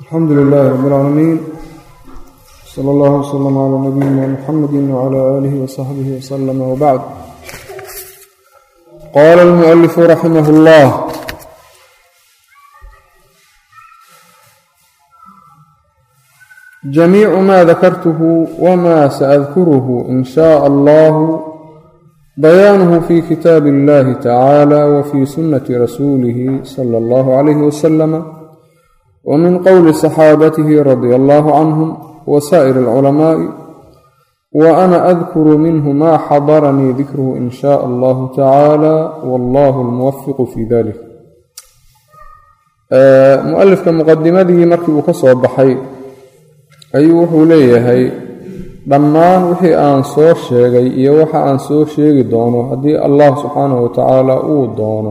الحمد لله رب العالمين صلى الله وسلم على نبينا محمد وعلى آله وصحبه وسلم وبعد. قال المؤلف رحمه الله: جميع ما ذكرته وما سأذكره إن شاء الله بيانه في كتاب الله تعالى وفي سنة رسوله صلى الله عليه وسلم ومن قول صحابته رضي الله عنهم وسائر العلماء، وأنا أذكر منه ما حضرني ذكره إن شاء الله تعالى والله الموفق في ذلك. مؤلفka مqadimadii markii uu ka soo baxay ayuu wuxuu leeyahay dhammaan wixii aan soo sheegay iyo waxa aan soo sheegi doono haddii Allah subxaanahu wa tacaala uu doono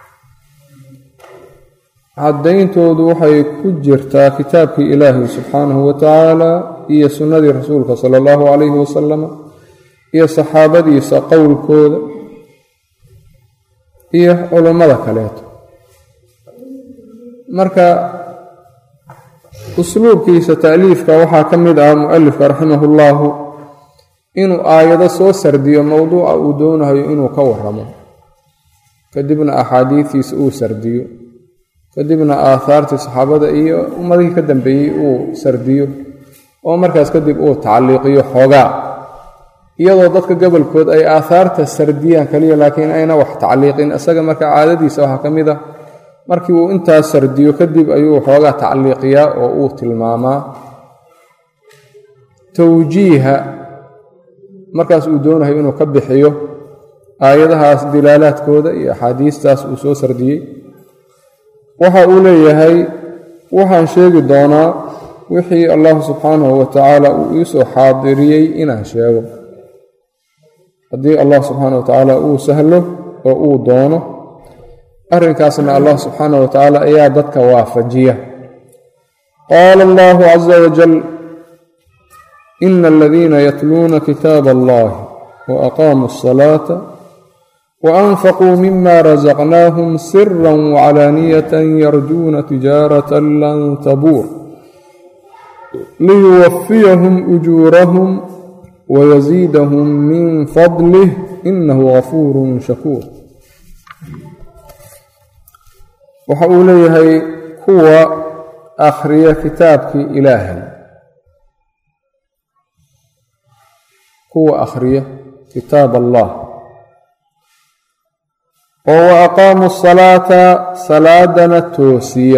caddayntoodu waxay ku jirtaa kitaabkii ilaahi subxaanahu wa tacaala iyo sunnadii rasuulka sala allahu calayhi wasalam iyo saxaabadiisa qowlkooda iyo culummada kaleeto. marka usluubkiisa ta'liifka waxaa ka mid ah mu'alifka raximahullahu inuu aayado soo sardiyo mowduuca uu doonayo inuu ka waramo, kadibna axaadiistiisa uu sardiyo, kadibna aahaartii saxaabada iyo ummadihii ka dambeeyey uu sardiyo, oo markaas kadib uu tacliiqiyo xoogaa, iyadoo dadka gobolkood ay aahaarta sardiyaan kaliya laakiin ayna wax tacliiqin. isaga marka caadadiisa waxaa ka mid ah markii uu intaas sardiyo kadib ayuu xoogaa tacliiqiyaa oo uu tilmaamaa tawjiiha markaas uu doonayo inuu ka bixiyo aayadahaas dilaalaadkooda iyo axaadiistaas uu soo sardiyey. waxa uu leeyahay waxaan sheegi doonaa wixii Allah subxaanahu wa tacaala uu iisoo xaadiriyey inaan sheego, haddii Allah subxaanahu wa tacaala uu sahlo oo uu doono. arrinkaasna Allah subxaanahu wa tacaala ayaa dadka waafajiya. qaala Allahu caza wajal: ina aladiina yatluuna kitaaba allahi wa aqaamuu asalaata وأنفقوا مما رزقناهم سرا وعلانية يرجون تجارة لن تبور ليوفيهم أجورهم ويزيدهم من فضله إنه غفور شكور. waxa uu leeyahay kuwa akhriya kitaabkii ilaahay, kuwa akhriya kitaab allah oo wa aqaamu salaata salaadana toosiya.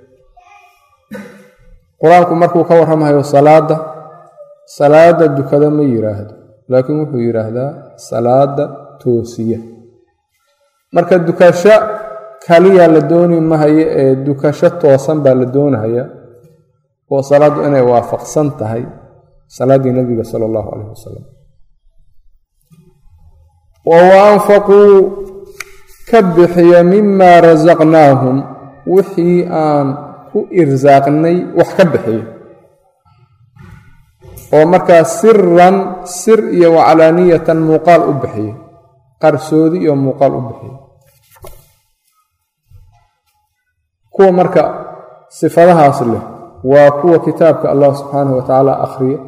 qur-aanku markuu ka warramayo salaada dukada ma yidhaahdo, laakiin wuxuu yidhaahdaa salaada toosiya. marka dukasho kaliya la dooni mahayo ee dukasho toosan baa la doonaya, oo salaaddu inay waafaqsan tahay salaaddii nabiga sala allahu calayhi wasalam. wa anfaquu ka bixiya mimaa rasaqnaahum wixii aan ku irsaaqnay wax ka bixiya, oo markaa siran sir iyo wacalaaniyatan muuqaal u bixiya, qarsoodi iyo muuqaal u bixiya. kuwa marka sifadahaas leh waa kuwa kitaabka Allah subxaanahu wa tacaala akhriya.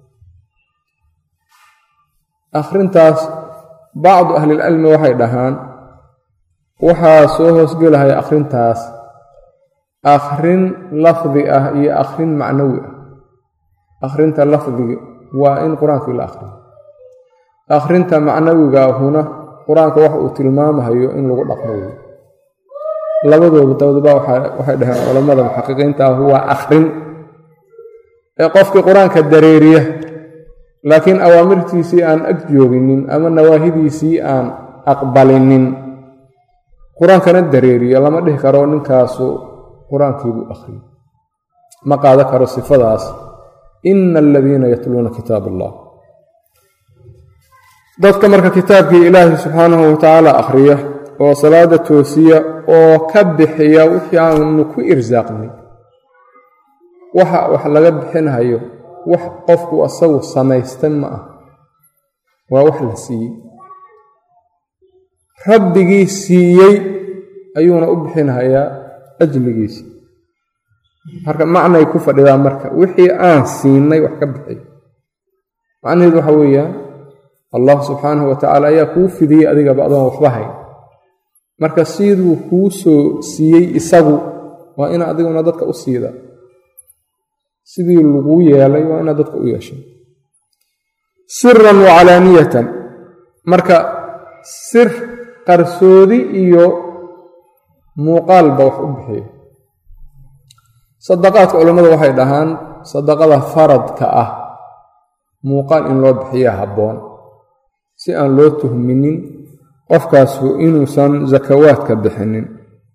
akhrintaas bacdu ahlilcilmi waxay dhahaan waxaa soo hoosgelahaya akhrintaas akhrin lafdi ah iyo akhrin macnawi ah. akhrinta lafdiga waa in qur-aankii la akhriyo, akhrinta macnawiga ahuna qur-aanka wax uu tilmaamahayo in lagu dhaqmo wey. labadooda waxay dhaheen culammada muxaqiqiinta ah waa akhrin ee qofkii qur-aanka dareeriya laakiin awaamirtiisii aan ag jooginin ama nawaahidiisii aan aqbalinin, qur-aankana dareeriya, lama dhihi karo ninkaasu qur-aankiibuu akhriyo, ma qaada karo sifadaas. ina aladiina yatluuna kitaab allah, dadka marka kitaabkii ilaahi subxaanahu wa tacaala akhriya oo salaada toosiya oo ka bixiya wixii aanu ku irsaaqnay. wax laga bixinhayo wax qofku asagu samaystay ma ah, waa wax la siiyey, rabbigii siiyey ayuuna u bixinhayaa ajligiisa. marka macnay ku fadhidaa marka wixii aan siinay wax ka bixiy macnaheedu waxa weeyaan allah subxaanahu wa tacaala ayaa kuu fidiyey adigaba adoon waxba hayn marka siduu kuu soo siiyey isagu waa ina adiguna dadka u siida sidii lagu yeelay waa inaad dadka u yeeshay siran wa calaaniyatan marka sir qarsoodi iyo muuqaalba wax u bixiyo sadaqaadka culammadu waxay dhahaan sadaqada faradka ah muuqaal in loo bixiya habboon si aan loo tuhminin qofkaasu inuusan sakawaadka bixinin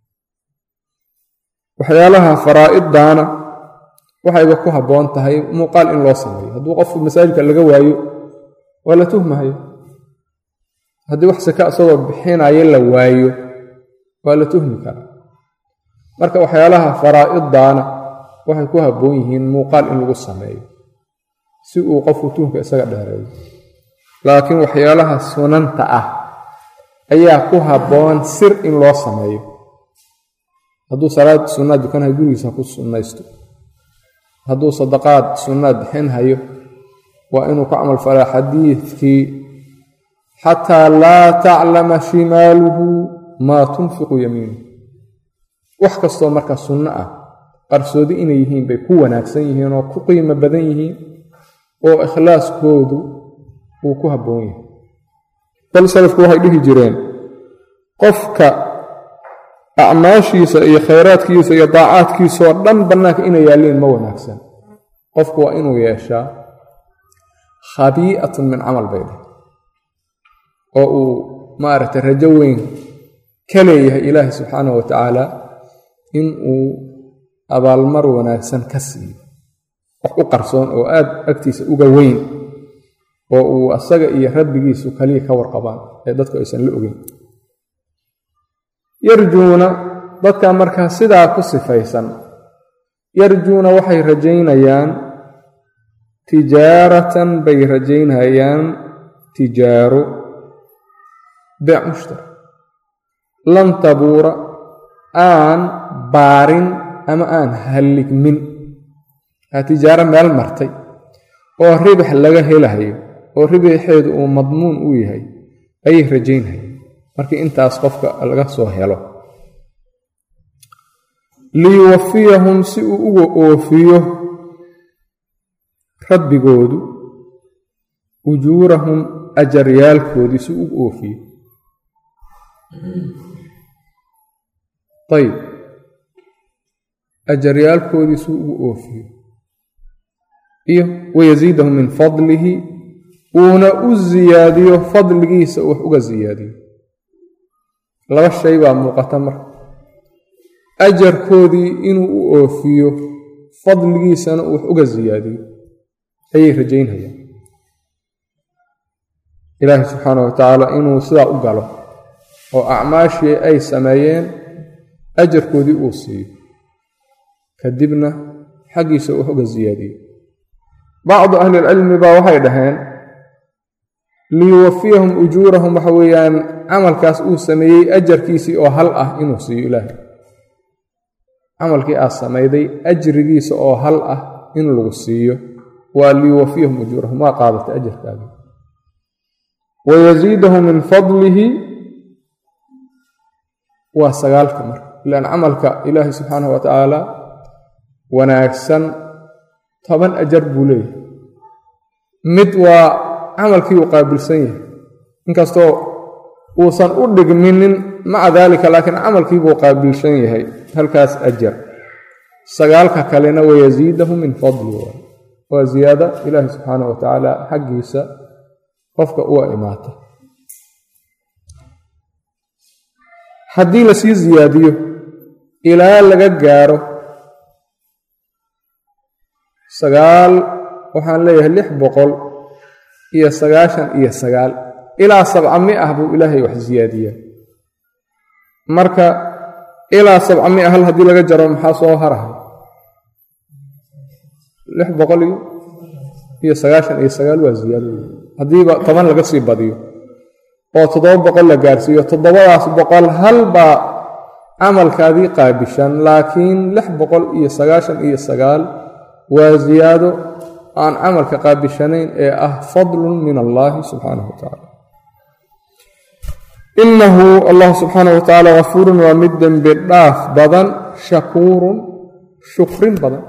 waxyaalaha faraa'iddaana waxayba ku habboon tahay muuqaal in loo sameeyo hadduu qofku masaajidka laga waayo waa la tuhmayo haddii wax saka isagoo bixinayo la waayo waa la tuhmi karaa marka waxyaalaha faraa'iddaana waxay ku habboon yihiin muuqaal in lagu sameeyo si uu qofku tuhmka isaga dheereeyo laakiin waxyaalaha sunanta ah ayaa ku habboon sir in loo sameeyo hadduu salaad sunnaad dukanahay gurigiisa ku sunnaysto hadduu sadaqaad sunnaad bixin hayo waa inuu ku camal falaa xadiidkii xataa laa taclama shimaaluhu maa tunfiqu yamiinuhu wax kastoo marka sunno ah qarsoodi inay yihiin bay ku wanaagsan yihiin oo ku qiimo badan yihiin oo ikhlaaskoodu uu ku habboon yahay bal salafku waxay dhihi jireen qofka acmaashiisa iyo khayraadkiisa iyo daacaadkiisaoo dhan bannaanka inay yaalliin ma wanaagsan qofku waa inuu yeeshaa khabii'atun min camal bay dheh oo uu maaragtay rajo weyn ka leeyahay ilaahi subxaanahu wa tacaala in uu abaalmar wanaagsan ka siiyo wax u qarsoon oo aad agtiisa uga weyn oo uu asaga iyo rabbigiisu kaliya ka warqabaan ee dadku aysan la ogeyn yarjuuna dadka markaa sidaa ku sifaysan yarjuuna waxay rajaynayaan tijaaratan bay rajaynayaan tijaaro beec mushtari lan tabuura aan baarin ama aan halligmin tijaaro meel martay oo ribax laga helahayo oo ribaxeedu uu madmuun u yahay ayay rajaynayaan markii intaas qofka laga soo helo liyuwafiyahum si uu uga oofiyo rabbigoodu ujuurahum ajaryaalkoodii si uu uga oofiyo ayb ajaryaalkoodii si uu uga oofiyo iyo wayasiidahum min fadlihi uuna u siyaadiyo fadligiisa wax uga siyaadiyo laba shay baa muuqata marka ajarkoodii inuu u oofiyo fadligiisana uu wax uga siyaadiyo ayay rajaynayaan ilaahi subxaanahu wa tacaala inuu sidaa u galo oo acmaashii ay sameeyeen ajarkoodii uu siiyo kadibna xaggiisa wax uga siyaadiyo bacdu ahlilcilmi baa waxay dhaheen liyuwafiyahum ujuurahum waxa weeyaan camalkaas uu sameeyey ajarkiisii oo hal ah inuu siiyo ilaahay camalkii aad samayday ajrigiisa oo hal ah in lagu siiyo waa liyuwafiyahum ujuurahum waa qaadatay ajarkaagi wayasiidahum min fadlihi waa 9 marka ilaan camalka ilaahay subxaanahu wa tacaala wanaagsan 10 ajar buu leeyahay mid waa camalkii uu qaabilsan yahay inkastoo uusan u dhigminin maca daalika laakiin camalkii buu qaabilsan yahay halkaas ajar 9 kalena wayasiidahum min fadli waa ziyaada ilaahi subxaanahu wa tacaala xaggiisa qofka uga imaata haddii lasii siyaadiyo ilaa laga gaaro 9 waxaan leeyahay 699 ilaa 700 buu ilaahay wax siyaadiyaa marka ilaa 700 hal haddii laga jaro maxaa soo harahay 699 waa ziyaado haddiiba 10 laga sii badiyo oo 700 la gaarsiiyo 700 hal baa camalkaadii qaabishan laakiin 699 waa ziyaado aan camalka qaabishanayn ee ah fadlun min allahi subxaanahu watacaala. innahu allah subxaanahu watacaala gafuurun waa mid dembi dhaaf badan, shakuurun shukrin badan.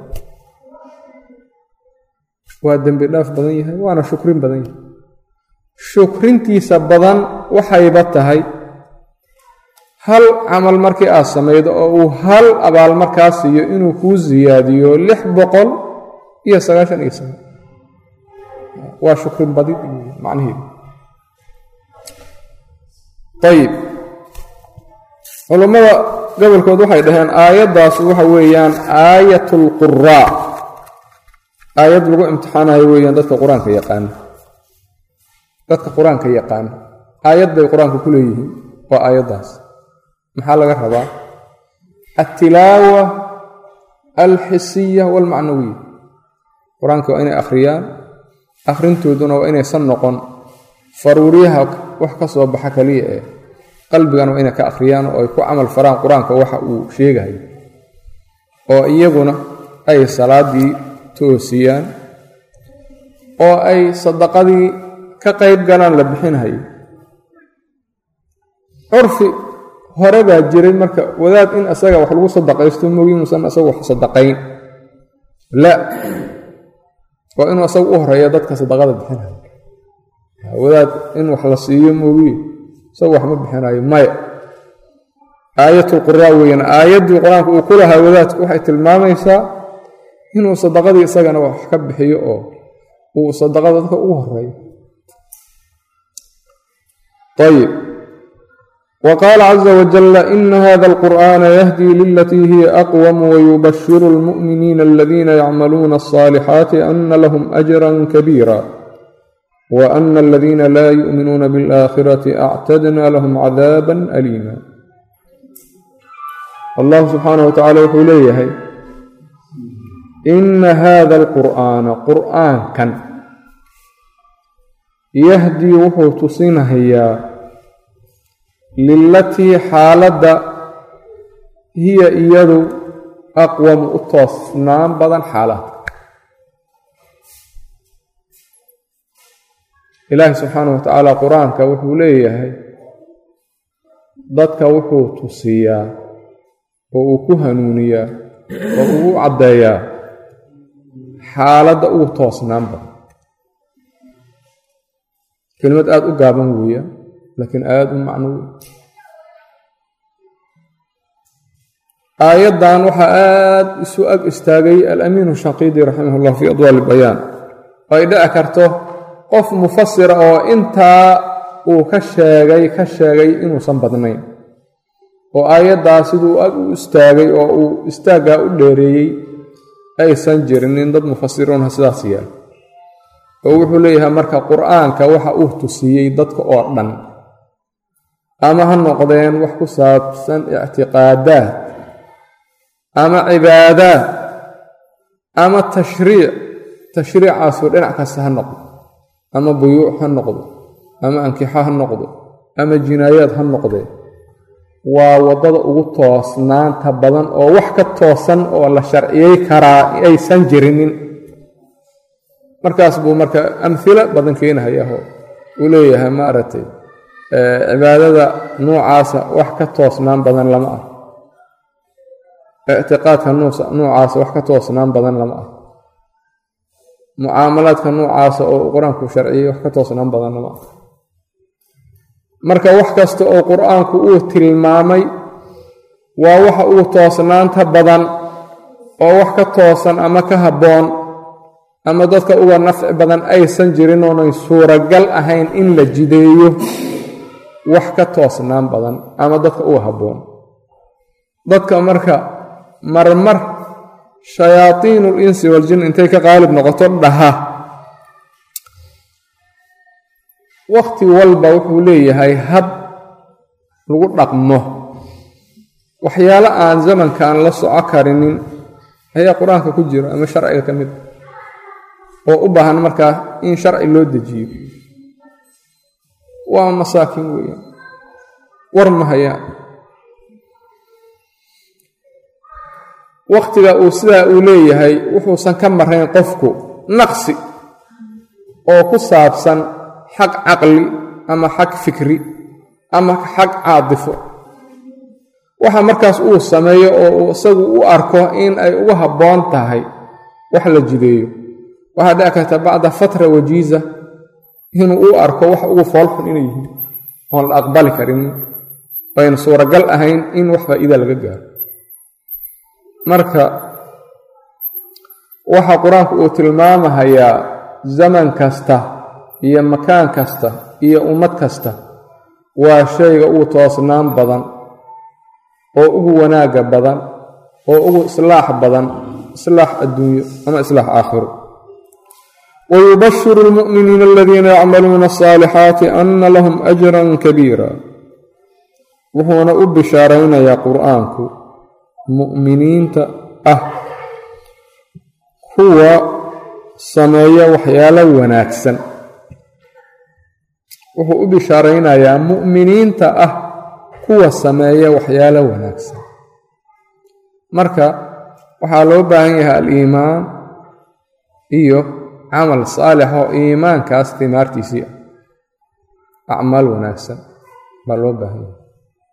waa dembi dhaaf badan yahay waana shukrin badan yahay. shukrintiisa badan waxayba tahay hal camal markii aad samaydo oo uu hal abaal markaa siiyo inuu kuu ziyaadiyo 699. waa shukrin badid macnaheedu. ayib, culammada gobolkood waxay dhaheen aayaddaas waxa weeyaan aayatul quraa, aayad lagu imtixaanayo weeyaan dadka qur-aanka yaqaana. dadka qur-aanka yaqaana aayad bay qur-aanka ku leeyihiin, waa aayaddaas. maxaa laga rabaa? altilaawa alxisiya waalmacnawiya. qur-aanka waa inay akhriyaan, akhrintooduna waa inaysan noqon faruuriyaha wax ka soo baxa kaliya ee qalbigana waa inay ka akhriyaan oo ay ku camal faraan qur-aanka waxa uu sheegayo, oo iyaguna ay salaadii toosiyaan oo ay sadaqadii ka qayb galaan la bixinayo. curfi hore baa jiray marka wadaad in asaga wax lagu sadaqaysto moogi inuusan asaga wax sadaqayn, la waa inuu asaga u horeeya dadka sadaqada bixinayo. wadaad in wax la siiyo moogi isaga wax ma bixinayo, maya. aayatul quraa weeyaan aayaddii qur-aanka uu ku lahaa wadaadku waxay tilmaamaysaa inuu sadaqadii isagana wax ka bixiyo oo uu sadaqada dadka ugu horeeyo. ayib, وقال عز وجل إن هذا القرآن يهدي للتي هي أقوم ويبشر المؤمنين الذين يعملون الصالحات أن لهم أجرا كبيرا وأن الذين لا يؤمنون بالآخرة أعتدنا لهم عذابا أليما. الله سبحانه وتعالى يقول ليه إن هذا القرآن قرآن كان يهدي وحو تصينهيا lilatii xaaladda hiya iyadu aqwamu u toosnaan badan xaalad. ilaahi subxaanahu watacaala qur-aanka wuxuu leeyahay dadka wuxuu tusiyaa oo uu ku hanuuniyaa oo uu u caddeeyaa xaaladda ugu toosnaan badan. kelimad aada u gaaban weeya laakiin aada u macno weyn. aayaddan waxaa aada isu ag istaagay alamiinu shaqiidi raximah ullah fii adwaali bayaan, oo ay dhici karto qof mufasira oo intaa uu ka sheegay inuusan badnayn, oo aayaddaa siduu ag u istaagay oo uu istaaggaa u dheereeyey aysan jirinin dad mufasiroonha sidaas yaal. oo wuxuu leeyahay marka qur-aanka waxa uu tusiyey dadka oo dhan, ama ha noqdeen wax ku saabsan ictiqaadaad ama cibaadaad ama tashriicaasoo dhinac kasta ha noqdo, ama buyuuc ha noqdo ama ankixa ha noqdo ama jinaayaad ha noqdee, waa waddada ugu toosnaanta badan oo wax ka toosan oo la sharciyey karaa aysan jirinin. markaas buu marka amhilo badan keenahayaho uu leeyahay maaragtay cibaadada noocaasa wax ka toosnaan badan lama ah, ictiqaadka noocaasa wax ka toosnaan badan lama ah, mucaamalaadka noocaasa oo qur-aanku sharciyey wax ka toosnaan badan lama ah. marka wax kasta oo qur-aanku uu tilmaamay waa waxa uu toosnaanta badan oo wax ka toosan ama ka habboon ama dadka uga nafci badan aysan jirin oonay suuragal ahayn in la jideeyo wax ka toosnaan badan ama dadka uga habboon. dadka marka marmar shayaatiinul insi waljin intay ka qaalib noqoto dhaha wakhti walba wuxuu leeyahay hab lagu dhaqmo, waxyaalo aan zamankan la soco karinin ayaa qur-aanka ku jira ama sharciga ka mid oo u baahan markaa in sharci loo dejiyo. waa masaakiin weeyaan, war ma hayaan. waqtiga uu sidaa uu leeyahay wuxuusan ka marayn qofku naqsi oo ku saabsan xag caqli ama xag fikri ama xag caadifo. waxa markaas uu sameeyo oo isagu u arko in ay ugu habboon tahay wax la jideeyo, waxaa dhici karta bacda fatra wajiiza inuu u arko wax ugu foolxun inay yihiin oon la aqbali karin, ayna suuragal ahayn in wax faa'iida laga gaaro. marka waxa qur-aanku uu tilmaamahayaa zaman kasta iyo makaan kasta iyo ummad kasta waa shayga ugu toosnaan badan oo ugu wanaagga badan oo ugu islaax badan, islaax adduunyo ama islaax aakhiro. wayubashiru almu'miniina aladiina yacmaluuna asaalixaati anna lahum ajran kabiira. wuxuuna u bishaaraynayaa qur'aanku mu'miniinta ah kuwa sameeya waxyaalo wanaagsan. wuxuu u bishaaraynayaa mu'miniinta ah kuwa sameeya waxyaalo wanaagsan. marka waxaa loo baahan yahay aliimaan iyo camal saalix oo iimaankaas timaartiisii ah, acmaal wanaagsan baa loo baahan yahay.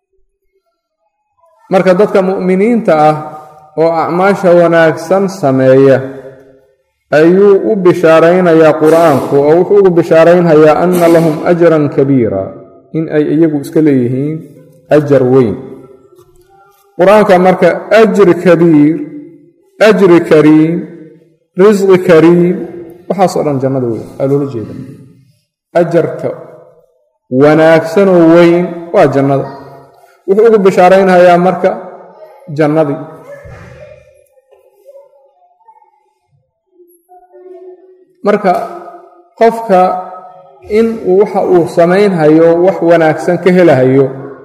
marka dadka mu'miniinta ah oo acmaasha wanaagsan sameeya ayuu u bishaaraynayaa qur-aanku, oo wuxuu ugu bishaaraynayaa anna lahum ajran kabiira, in ay iyagu iska leeyihiin ajar weyn. qur-aanka marka ajri kabiir, ajri kariim, risqi kariim, waxaasoo dhan jannada weyn aa loola jeeda. ajarka wanaagsanoo weyn waa jannada. wuxuu ugu bishaaraynayaa marka jannadii. marka qofka in waxa uu samaynhayo wax wanaagsan ka helahayo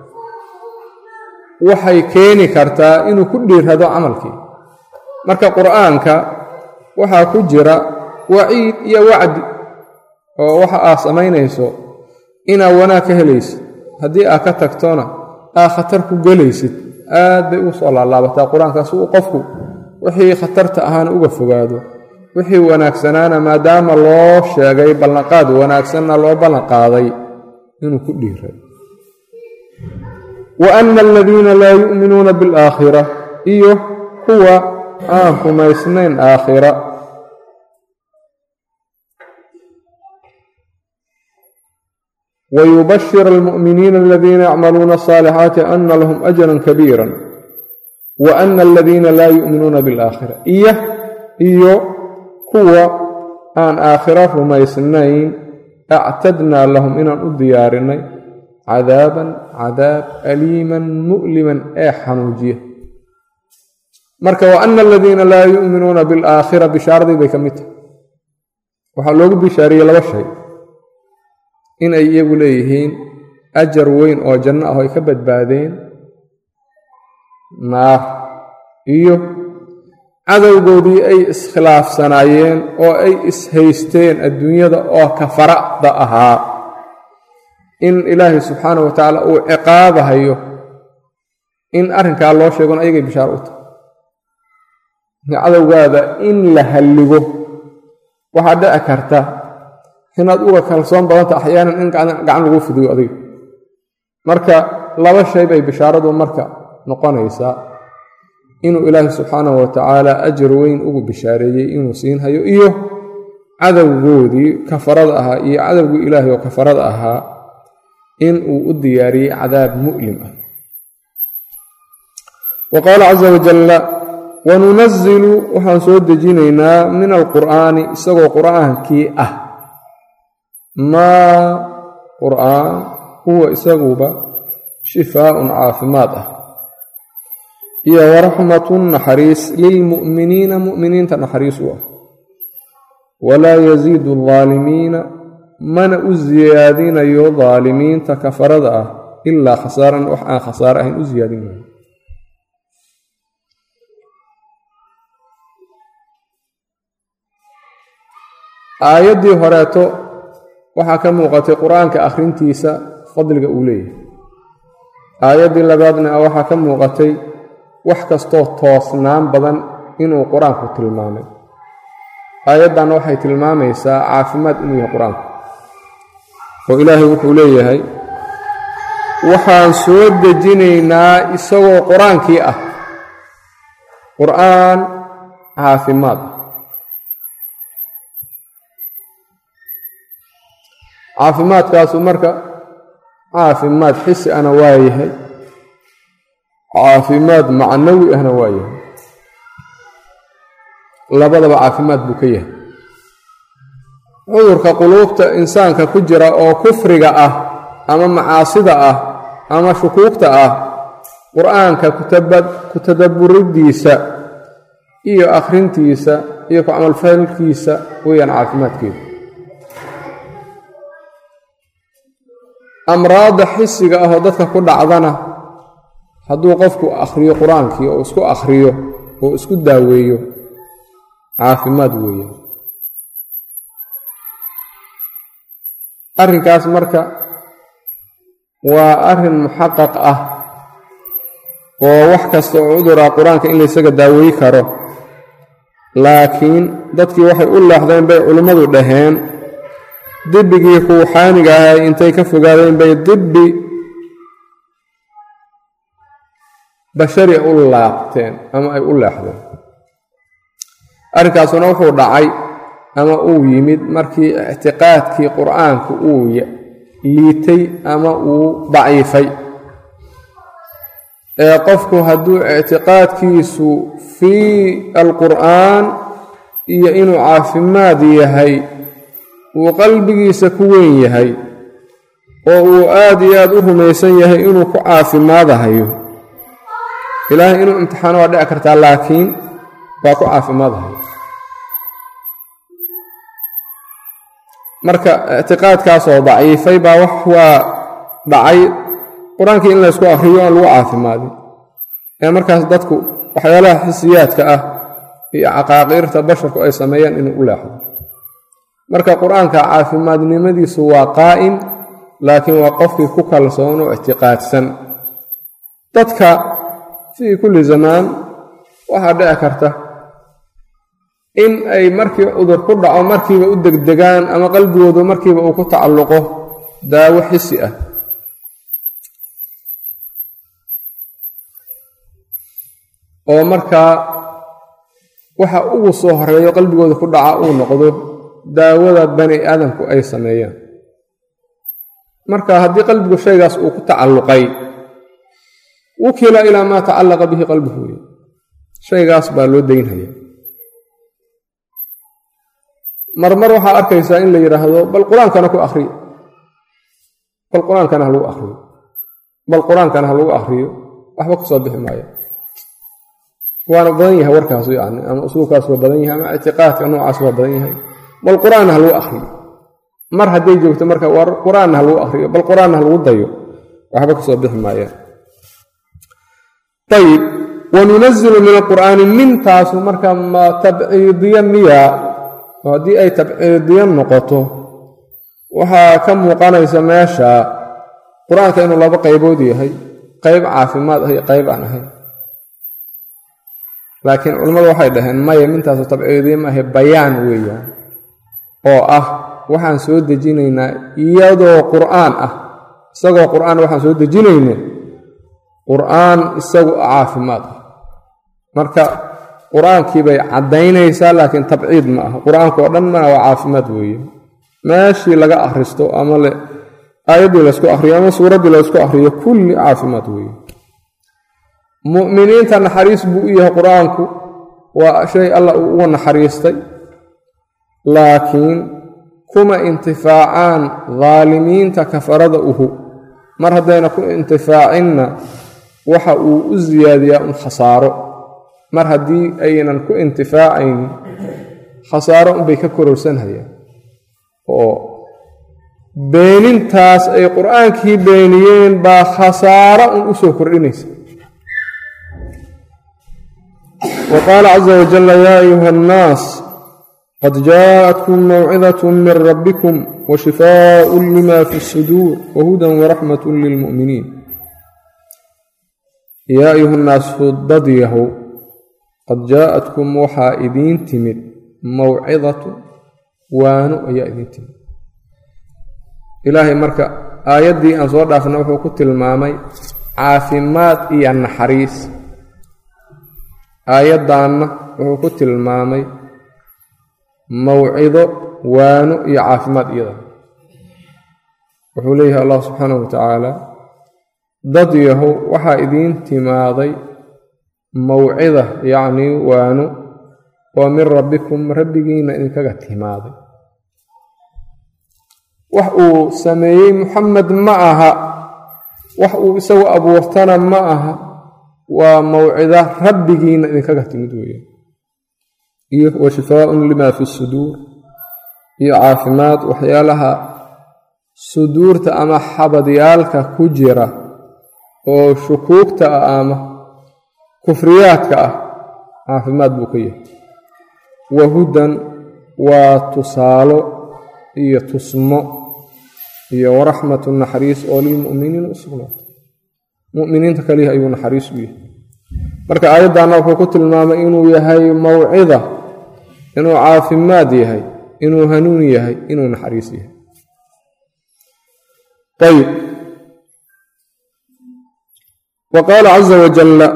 waxay keeni kartaa inuu ku dhiirrado camalkii. marka qur'aanka waxaa ku jira waciid iyo wacdi, oo waxa aad samaynayso inaad wanaag ka helaysid, haddii aad ka tagtona aad khatar ku gelaysid. aad bay ugu soo laalaabataa qur-aankaas uu qofku wixii khatarta ahaana uga fogaado, wixii wanaagsanaana maadaama loo sheegay ballanqaad wanaagsanna loo ballanqaaday inuu ku dhiiray. wa anna aladiina laa yu'minuuna bilaakhira, iyo kuwa aan rumaysnayn aakhira. wayubashir almu'miniina aladiina yacmaluuna asaalixaati anna lahum ajran kabiira wa anna aladiina laa yu'minuuna bilaakhira, iyo kuwa aan aakhiro rumaysnayn actadnaa lahum inaan u diyaarinay cadaaban cadaab aliiman mu'liman ee xanuujiya. marka wa anna aladiina laa yu'minuuna bilaakhira bishaaradii bay ka mid tahay. waxaa loogu bishaariyey laba shay: inay iyagu leeyihiin ajar weyn oo janno ah oo ay ka badbaadeen naar, iyo cadowgoodii ay iskhilaafsanaayeen oo ay ishaysteen adduunyada oo kafarada ahaa, in ilaahay subxaanahu wa tacaala uu ciqaabahayo. in arrinkaa loo sheegona ayagay bishaaro u tahay. cadowgaada in la halligo waxaa dhici karta inaad uga kalsoon badanta axyaanan in gacan lagu fidiyo adiga. marka laba shay bay bishaaradu marka noqonaysaa: inuu ilaahay subxaanahu wa tacaala ajar weyn ugu bishaareeyey inuu siinhayo, iyo cadowgoodii kafarada ahaa iyo cadowgii ilaahay oo kafarada ahaa in uu u diyaariyey cadaab mu'lim ah. wa qaala caza wajalla: wanunazilu waxaan soo dejinaynaa min alqur'aani, isagoo qur'aankii ah, maa qur'aan huwa isaguba shifaaun caafimaad ah, iyo waraxmatun naxariis lilmu'miniina mu'miniinta naxariis u ah, walaa yasiidu aldaalimiina mana u siyaadinayo daalimiinta kafarada ah ilaa khasaaran, wax aan khasaare ahayn u siyaadinayo. aayaddii horeeto waxaa ka muuqatay qur-aanka akhrintiisa fadliga uu leeyahay. aayaddii labaadna waxaa ka muuqatay wax kastoo toosnaan badan inuu qur-aanku tilmaamay. aayaddanna waxay tilmaamaysaa caafimaad inuu yahay qur-aanku, oo ilaahay wuxuu leeyahay waxaan soo dejinaynaa isagoo qur-aankii ah, qur-aan caafimaad. caafimaadkaasu marka caafimaad xisi ahna waa yahay, caafimaad macnawi ahna waa yahay, labadaba caafimaad buu ka yahay. cudurka quluubta insaanka ku jira oo kufriga ah ama macaasida ah ama shukuugta ah, qur-aanka ku tadabburidiisa iyo akhrintiisa iyo ku camalfalkiisa weeyaan caafimaadkeeda. amraadda xisiga ah oo dadka ku dhacdana hadduu qofku akhriyo qur-aankii oo isku akhriyo oo isku daaweeyo, caafimaad weeye. arrinkaas marka waa arrin muxaqaq ah oo wax kasta oo cudura qur-aanka in laysaga daaweey karo, laakiin dadkii waxay u leexdeen bay culimmadu dhaheen dibbigii ruuxaaniga ahay intay ka fogaadeen bay dibbi bashari u laabteen ama ay u leexdeen. arrinkaasuna wuxuu dhacay ama uu yimid markii ictiqaadkii qur-aanku uu liitay ama uu daciifay. ee qofku hadduu ictiqaadkiisu fii alqur'aan iyo inuu caafimaad yahay uu qalbigiisa ku weyn yahay oo uu aad iyo aad u rumaysan yahay inuu ku caafimaadahayo, ilaahay inuu imtixaano waa dhici kartaa, laakiin waa ku caafimaadahayo. marka ictiqaadkaasoo daciifay baa wax waa dhacay qur-aankii in laysku akhriyo aan lagu caafimaadin, ee markaas dadku waxyaalaha xisiyaadka ah iyo caqaaqiirta basharku ay sameeyaan inuu u leexdo. marka qur-aanka caafimaadnimadiisu waa qaa'im, laakiin waa qofkii ku kalsoon oo ictiqaadsan. dadka fii kulli zamaan waxaa dhici karta in ay markii cudur ku dhaco markiiba u degdegaan ama qalbigoodu markiiba uu ku tacalluqo daawo xisi ah. oo markaa waxa ugu soo horeeyo qalbigooda ku dhaca uu noqdo daawada bani aadamku ay sameeyaan. marka haddii qalbigu shaygaas uu ku tacalluqay, wukila ilaa maa tacallaqa bihi qalbuhu, shaygaas baa loo daynhaya. marmar waxaa arkaysaa in la yidhaahdo bal qur-aankana ku akhriyo, bal qur-aankana ha lagu akhriyo, bal qur-aankana ha lagu akhriyo, waxba ku soo bixi maayo. waana badan yahay warkaas, yani ama usluubkaas waa badan yahay, ama ictiqaadka noocaas waa badan yahay. bal qur-aanna ha lagu akhriyo, mar hadday joogto marka war qur-aanna ha lagu akhriyo, bal qur-aanna ha lagu dayo, waxba ku soo bixi maayaan. ayib, wanunazilu min alqur'aani, mintaasu marka ma tabciidiya miya? haddii ay tabciidiya noqoto waxaa ka muuqanaysa meesha qur-aanka inuu laba qaybood yahay, qayb caafimaad ah iyo qayb aan ahayn. laakiin culimmadu waxay dhaheen maya, mintaasu tabciidiya maahe bayaan weeyaan, oo ah waxaan soo dejinaynaa iyadoo qur'aan ah, isagoo qur'aan waxaan soo dejinayna qur'aan isagu caafimaad ah. marka qur-aankii bay caddaynaysaa, laakiin tabciid ma aha. qur-aanku oo dhan mana waa caafimaad weeye. meeshii laga akhristo ama aayaddii laysku akhriyo ama suuraddii laysku akhriyo kulli caafimaad weeye. mu'miniinta naxariis buu u yahay qur-aanku, waa shay allah uu uga naxariistay, laakiin kuma intifaacaan daalimiinta kafarada uhu. mar haddayna ku intifaacinna waxa uu u siyaadiyaa un khasaaro. mar haddii aynan ku intifaacayn, khasaaro unbay ka kororsanhayaan, oo beenintaas ay qur-aankii beeniyeen baa khasaaro un u soo kordhinaysa. wa qaala caza wajalla yaa ayuha annaas qad jaa'atkum mawcidatun min rabbikum wa shifaaءun lima fi الsuduur wa hudan waraxmat lilmu'miniin. yaa ayuha nnaasu dad yahow qad jaa'atkum waxaa idiin timid mawcidatu waano ayaa idiin timid. ilaahay marka aayaddii aan soo dhaafna wuxuu ku tilmaamay caafimaad iyo naxariis, aayaddaanna wuxuu ku tilmaamay mawcido, waano iyo caafimaad iyada. wuxuu leeyahay allah subxaanahu wa tacaala, dad yahow waxaa idiin timaaday mawcida yacnii waano oo min rabbikum rabbigiina idinkaga timaaday. wax uu sameeyey muxamed ma aha, wax uu isagu abuurtana ma aha, waa mawcida rabbigiina idinkaga timid weeye. iyo wa shifaaun lima fi suduur, iyo caafimaad waxyaalaha suduurta ama xabadyaalka ku jira oo shukuugta ah ama kufriyaadka ah, caafimaad buu ka yahay. wa hudan waa tusaalo iyo tusmo iyo waraxmatu naxariis oo lilmu'miniina u sugnaatay, mu'miniinta kaliya ayuu naxariis u yahay. marka aayaddaana wuxuu ku tilmaamay inuu yahay mawcida, inuu caafimaad yahay, inuu hanuun yahay, inuu naxariis yahay. ayb wa qaala caza wajalla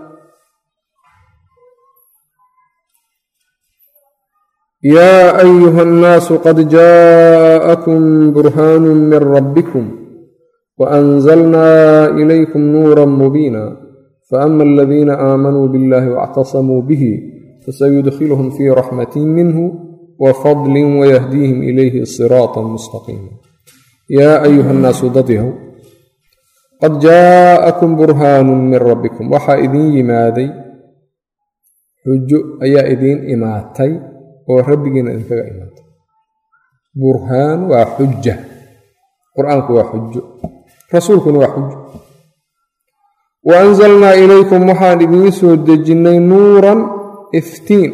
yaa ayuha annaasu qad jaa'akum burhaanu min rabbikum waanzalnaa ilaykum nuuran mubiina faama aladiina aamanuu biاllahi waاctasamuu bihi fasayudkhiluhum fii raxmatin minhu wafadlin wayahdiihim ilayhi siraatan mustaqiima. yaa ayuha annaasu dad yahow qad jaa'akum burhaanun min rabbikum waxaa idiin yimaaday xujo ayaa idiin imaatay oo rabbigiina idinkaga imaatay. burhaan waa xuja, qur-aanku waa xujo, rasuulkuna waa xujo. wa anzalnaa ilaykum waxaan idiin soo dejinnay nuuran iftiin.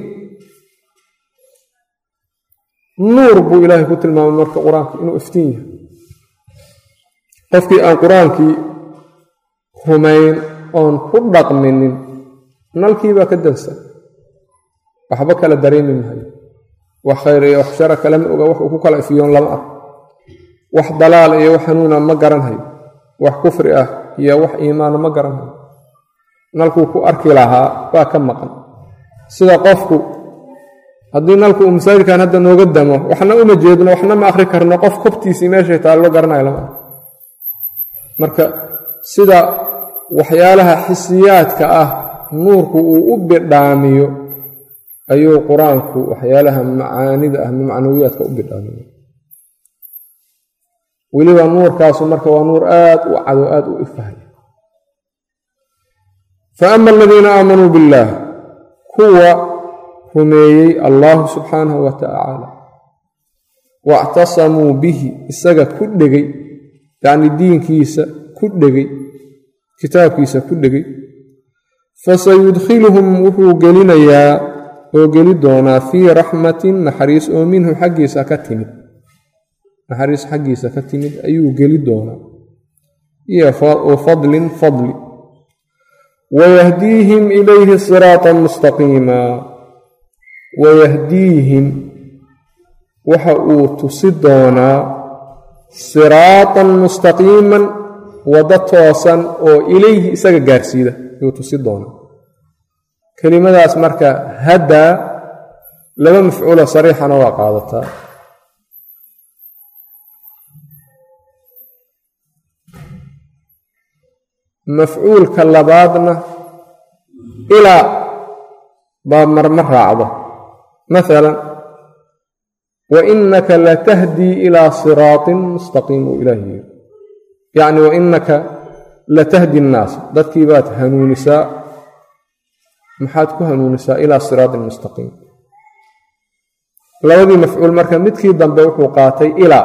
nuur buu ilaahay ku tilmaamay marka qur-aanka inuu iftiin yahay. qofkii aan qur-aankii rumayn oon ku dhaqminin nalkiibaa ka dansan, waxba kala dareemi mahayo. wax khayr iyo wax shara kalama oga, wax uu ku kala ifiyoon lama ah. wax dalaal iyo wax hanuuna ma garanhayo, wax kufri ah iyo wax iimaana ma garanhayo. nalkuu ku arki lahaa waa ka maqan. sida qofku haddii nalku uu masaajidkan hadda nooga damo, waxna uma jeedno, waxna ma akhri karno, qof kobtiisii meeshay taallo garanayo lama ah. marka sida waxyaalaha xisiyaadka ah nuurku uu u bidhaamiyo ayuu qur-aanku waxyaalaha macaanida ah macnawiyaadka u bidhaamiyo. weliba nuurkaasu marka waa nuur aad u cado, aad u ifahay. faama aladiina aamanuu biاllaah, kuwa rumeeyey allahu subxaanahu wa tacaala, waاctasamuu bihi, isaga ku dhegay, yacni diinkiisa ku dhegay, kitaabkiisa ku dhegay, fasayudkhiluhum wuxuu gelinayaa oo geli doonaa fii raxmatin naxariis oo minhu xaggiisa ka timid, naxariis xaggiisa ka timid ayuu geli doonaa, iyo oo fadlin fadli, wayahdiihim ilayhi siraatan mustaqiima. wayahdiihim waxa uu tusi doonaa siraatan mustaqiiman, waddo toosan oo ilayhi isaga gaarsiida ayuu tusi doonaa. kelimadaas marka haddaa laba mafcuula sariixana waa qaadataa. mafcuulka labaadna ilaa baa marma raacdo. maalan wainaka latahdii ilaa siraatin mustaqiim uu ilaahi yiri, yacni wainaka latahdi nnaas, dadkii baad hanuunisaa. maxaad ku hanuunisaa? ilaa siraatin mustaqiim. labadii mafcuul marka midkii dambe wuxuu qaatay ilaa.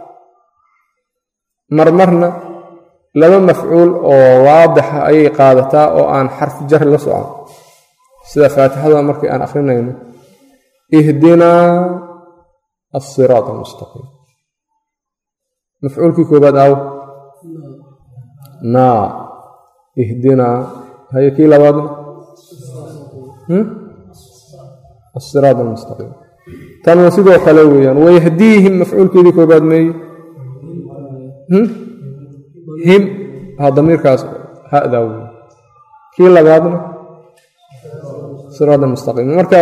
marmarna laba mafcuul oo waadixa ayay qaadataa oo aan xarfi jar la socon, sida faatixada markii aan akhrinayno ihdinaa asiraat almustaqiim. mafcuulkii koobaad aawo naa ihdinaa هي كي لبادنا الصراط المستقيم تنوسيدو خلويا ويهديهم مفعول كذي كوباد مي هم هذا ضمير كاس هذا كي لبادنا صراط المستقيم marka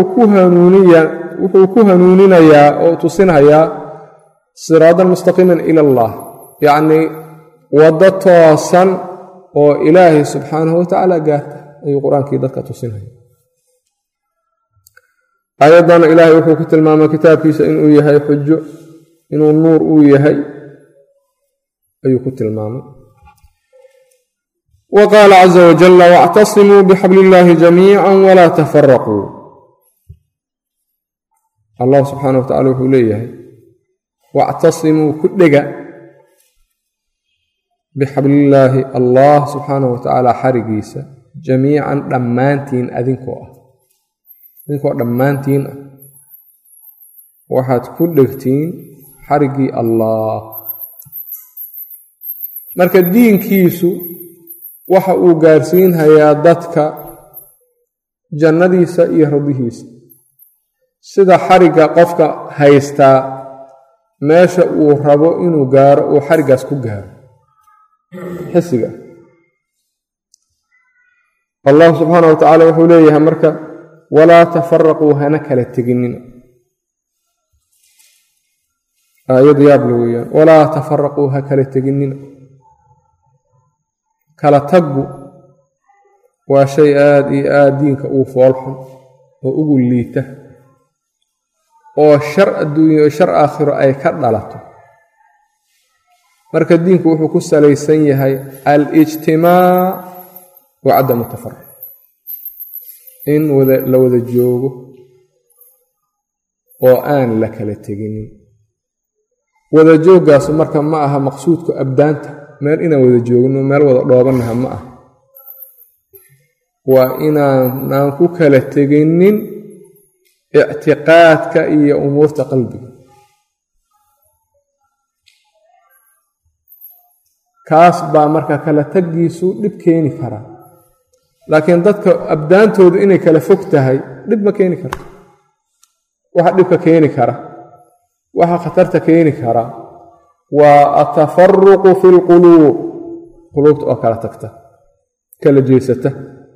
wuxuu ku hanuuninayaa oo tusinayaa صراط المستقيم إلى الله يعني wada toosan oo ilaahay subxaanahu watacaala gaarta ayuu qur-aankii dadka tusinaya ayadan ilaahay wuxuu ku tilmaamay kitaabkiisa inuu yahay xujo inuu nuur uu yahay ayuu ku tilmaamay وقال عز وجل واعتصموا بحبل الله جميعا ولا تفرقوا الله سبحانه وتعالى wuxuu leeyahay واعتصموا كدغا بحبل الله الله سبحانه وتعالى حرقيسا جميعا دمانتين أذنكو دمانتين waxaad ku dhegtiin xarigii Allah marka diinkiisu waxa uu gaarsiin hayaa dadka jannadiisa iyo radihiisa sida xariga qofka haysta meesha uu rabo inuu gaaro oo xarigaas ku gaaro xisiga Allah subhanahu wa ta'ala wuxuu leeyahay marka wala tafarraqu hana kala teginina ayad yaabluya wala tafarraqu ha kala teginina kala taggu waa shay aad iyo aad diinka uu foolxun oo ugu liita oo shar adduunyo iyo shar aakhiro ay ka dhalato marka diinku wuxuu ku salaysan yahay al-ijtimaa' wa cadamu tafarruq in la wada joogo oo aan la kala teginin wada jooggaas marka ma aha maqsuudku abdaanta meel inaan wada joogno meel wada dhoobannaha ma aha waa inaan ku kala teginin ictiqaadka iyo umuurta qalbiga kaas baa marka kala taggiisu dhib keeni kara laakiin dadka abdaantoodu inay kala fog tahay dhib ma keeni karto waxa dhibka keeni kara waxa khatarta keeni kara waa atafarruqu fi lquluub quluubta oo kala tagta kala jeesata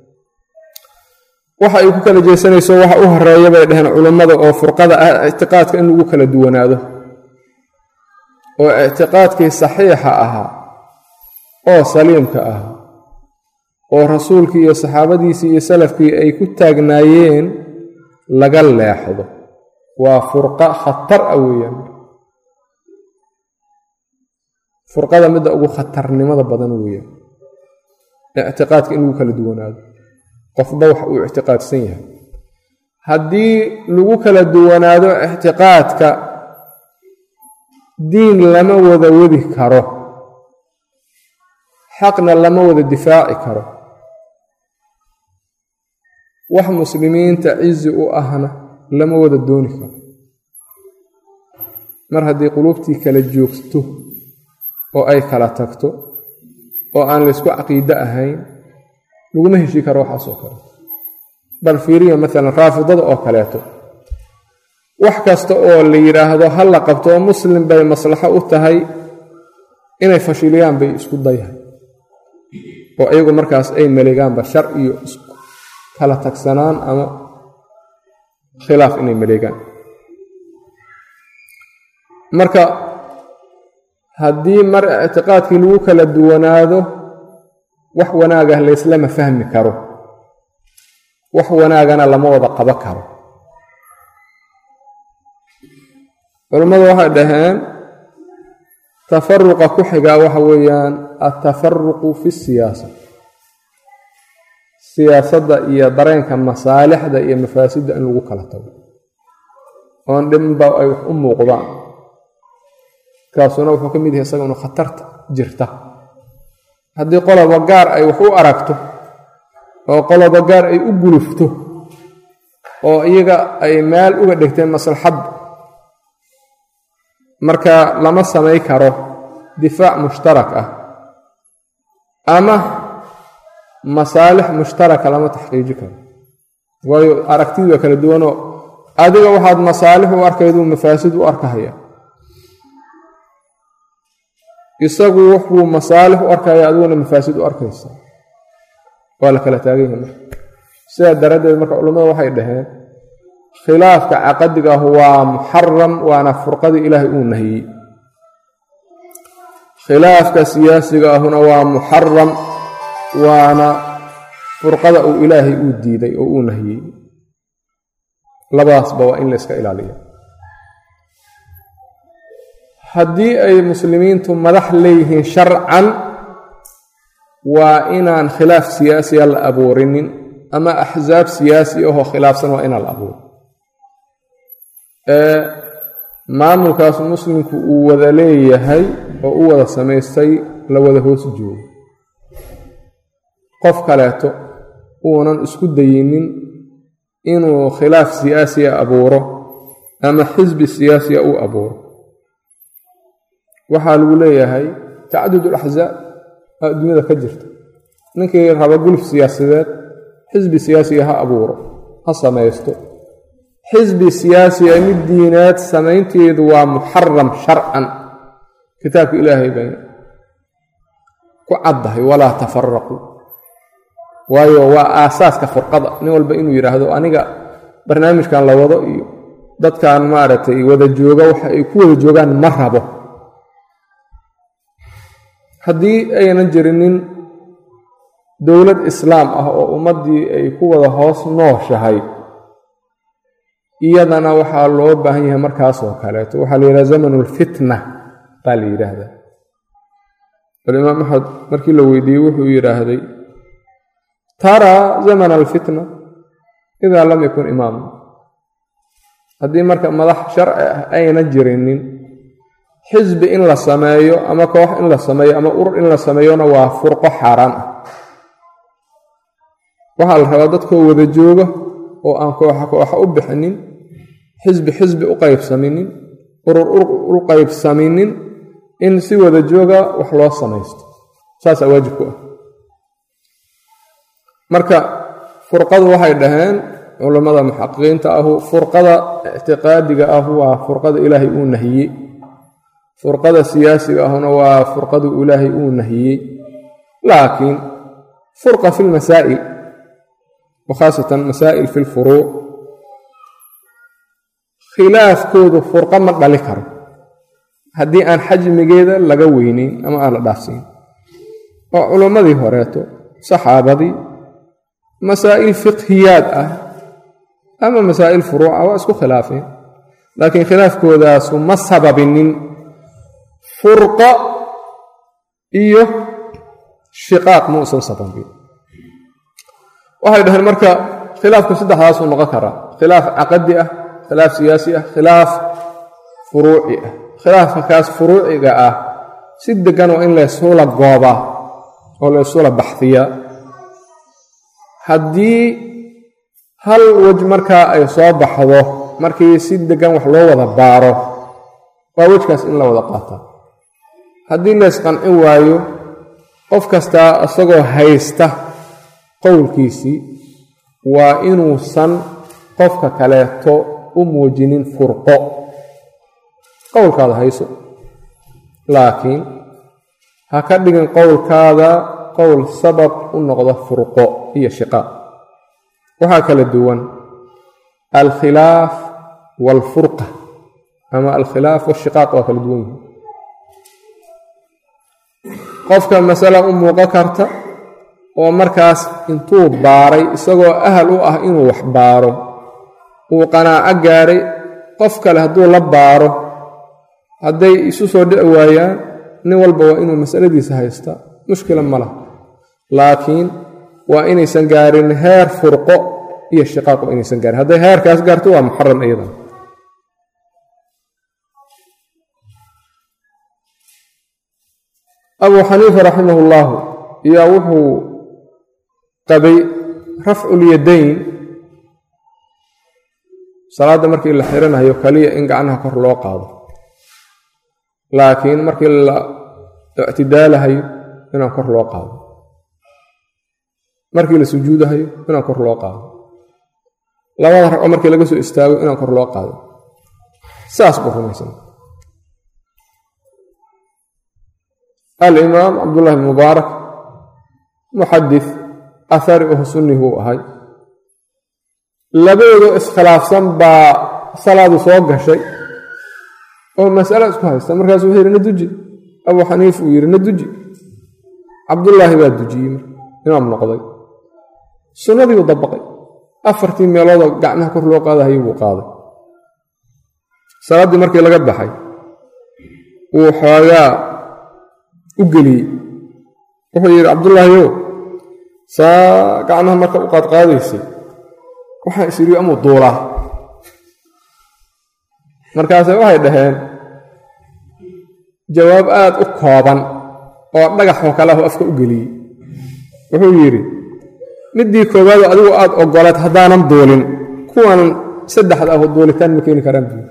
waxa ay ku kala jeesanayso waxa u horeeya bay dhaheen culammada oo furqada ah ictiqaadka in lagu kala duwanaado oo ictiqaadkii saxiixa ahaa oo saliimka ahaa oo rasuulkii iyo saxaabadiisii iyo salafkii ay ku taagnaayeen laga leexdo waa furqa khatar ah weeyaan furqada midda ugu khatarnimada badan weeyaan ictiqaadka in lagu kala duwanaado qofba wax uu ictiqaadsan yahay haddii lagu kala duwanaado ictiqaadka diin lama wada wadi karo xaqna lama wada difaaci karo wax muslimiinta cizi u ahna lama wada dooni karo mar haddii quluubtii kala joogto oo ay kala tagto oo aan laysku caqiide ahayn laguma heshii karo waxaas oo kale bal fiiriya maalan raafidada oo kaleeto wax kasta oo la yidhaahdo ha la qabto oo muslim bay maslaxo u tahay inay fashiliyaan bay isku dayahay oo iyagu markaas ay maleegaanba shar iyo kala tagsanaan ama khilaaf inay maleegaan marka haddii mar ictiqaadkii lagu kala duwanaado wax wanaagah layslama fahmi karo wax wanaagana lama wada qabo karo culammadu waxay dhaheen tafaruqa ku xigaa waxa weeyaan atafaruqu fi siyaasa siyaasadda iyo dareenka masaalixda iyo mafaasidda in lagu kala tago oon dhinba ay wax u muuqdaan kaasuna wuxuu ka mid yahay isaguna khatarta jirta haddii qoloba gaar ay wax u aragto oo qoloba gaar ay u gulufto oo iyaga ay meel uga dhigteen maslaxadda marka lama samay karo difaac mushtarak ah ama masaalix mushtaraka lama taxqiiji karo, waayo aragtidu waa kala duwanoo adiga waxaad masaalix u arkayduu mafaasid u arkahaya, isagu wuxuu masaalix u arkaya adiguna mafaasid u arkaysa, waa la kala taagan yahay marka. sidaa daraaddeed marka culammada waxay dhaheen khilaafka caqadiga ah waa muxaram, waana furqadii ilaahay uu nahiyey. khilaafka siyaasiga ahuna waa muxaram, waana furqada uu ilaahay uu diiday oo uu nahiyey. labadaasba waa in la iska ilaaliyo. haddii ay muslimiintu madax leeyihiin sharcan, waa inaan khilaaf siyaasiya la abuurinin, ama axsaab siyaasi ahoo khilaafsan waa inaan la abuurin. maamulkaas muslimku uu wada leeyahay oo u wada samaystay la wada hoos joogo, qof kaleeto uunan isku dayinin inuu khilaaf siyaasiya abuuro ama xisbi siyaasiya uu abuuro. waxaa lagu leeyahay tacadud alaxsaab adduunyada ka jirta. ninkii raba guluf siyaasadeed xisbi siyaasiya ha abuuro, ha samaysto. xisbi siyaasiya mid diineed samaynteedu waa muxaram sharcan, kitaabka ilaahay bay ku caddahay walaa tafaraquu, waayo waa aasaaska furqada. nin walba inuu yidhaahdo aniga barnaamijkan la wado iyo dadkan maaragtay wada jooga waxa ay ku wada joogaan ma rabo. haddii aynan jirinin dowlad islaam ah oo ummaddii ay ku wada hoos nooshahay, iyadana waxaa loo baahan yahay markaasoo kaleeto waxaa la yidhaha zamanulfitna baa la yidhaahdaa. alimaam axmed markii la weydiiyey wuxuu yidhaahday taraa zaman alfitna idaa lam yakun imaama. haddii marka madax sharci ah ayna jirinin, xisbi in la sameeyo ama koox in la sameeyo ama urur in la sameeyona waa furqo xaaraan ah. waxaa la rabaa dadkoo wada jooga oo aan kooxa u bixinin, xisbi u qaybsaminin, urur u qaybsaminin, in si wada jooga wax loo samaysto. saasaa waajib ku ah. marka furqadu waxay dhaheen culammada muxaqiqiinta ahu, furqada ictiqaadiga ah waa furqada ilaahay uu nahiyey, furqada siyaasiga ahuna waa furqadu ilaahay uu nahiyey. laakiin furqa fi lmasaa'il, wakhaasatan masaa'il fi lfuruuc, khilaafkoodu furqo ma dhali karo haddii aan xajmigeeda laga weyneyn ama aan la dhaafsiin. oo culammadii horeeto saxaabadii masaa'il fiqhiyaad ah ama masaa'il furuuca waa isku khilaafeen, laakiin khilaafkoodaasu ma sababinin furqa iyo shiqaaq ma usan sababin. waxay dhaheen marka khilaafku saddexdaasuu noqon karaa: khilaaf caqadi ah, khilaaf siyaasi ah, khilaaf furuuci ah. khilaafka kaas furuuciga ah si degan waa in laysula goobaa oo laysula baxdiyaa. haddii hal wej markaa ay soo baxdo, markii si degan wax loo wada baaro, waa wejkaas in la wada qaataa. haddii laysqancin waayo, qof kastaa isagoo haysta qowlkiisii, waa inuusan qofka kaleeto u muujinin furqo. qowlkaada hayso, laakiin ha ka dhigin qowlkaada qowl sabab u noqda furqo iyo shiqaaq. waxaa kala duwan alkhilaaf waalfurqa, ama alkhilaaf washiqaaq waa kala duwan yihin. qofka masala u muuqan karta oo markaas intuu baaray isagoo ahal u ah inuu wax baaro, uu qanaaco gaaray, qof kale hadduu la baaro, hadday isu soo dhici waayaan, nin walba waa inuu masaladiisa haystaa, mushkila ma laha. laakiin waa inaysan gaarin heer furqo iyo shiqaaq, waa inaysan gaarin. hadday heerkaas gaarto waa muxaram iyadan. abuu xaniifa raximah ullahu iyaa wuxuu qabay rafculyadayn, salaadda markii la xiranayo kaliya in gacnaha kor loo qaado, laakiin markii la ictidaalahayo inaan kor loo qaado. markii la sujuudahayo inaan kor loo qaado, labada ragco markii laga soo istaago inaan kor loo qaado. saas buu rumaysan. alimaam cabdullahi bn mubaarak muxadis ahari oo sunni buu ahay. labadoodoo iskhilaafsan baa salaadu soo gashay oo mas'alo isku haysta. markaasuu wuxuu yidhi na duji. abuu xaniif uu yidhi na duji. cabdullaahi baa dujiyey, imaam noqday. sunnadii uu dabaqay. 4 meeloodoo gacmaha kor loo qaadahayay buu qaaday. salaaddii markii laga baxay wuu xoogaa u geliyey. wuxuu yidhi cabdullaahiyow saa gacmaha marka u qaadqaadaysay waxaan is yidhi amuu duulaa. markaase waxay dhaheen jawaab aad u kooban oo dhagaxoo kale ahu afka u geliyey. wuxuu yidhi middii koowaadoo adigu aad oggolayd haddaanan duulin, kuwan 3 ahu duulitaan ma keeni karaan buu.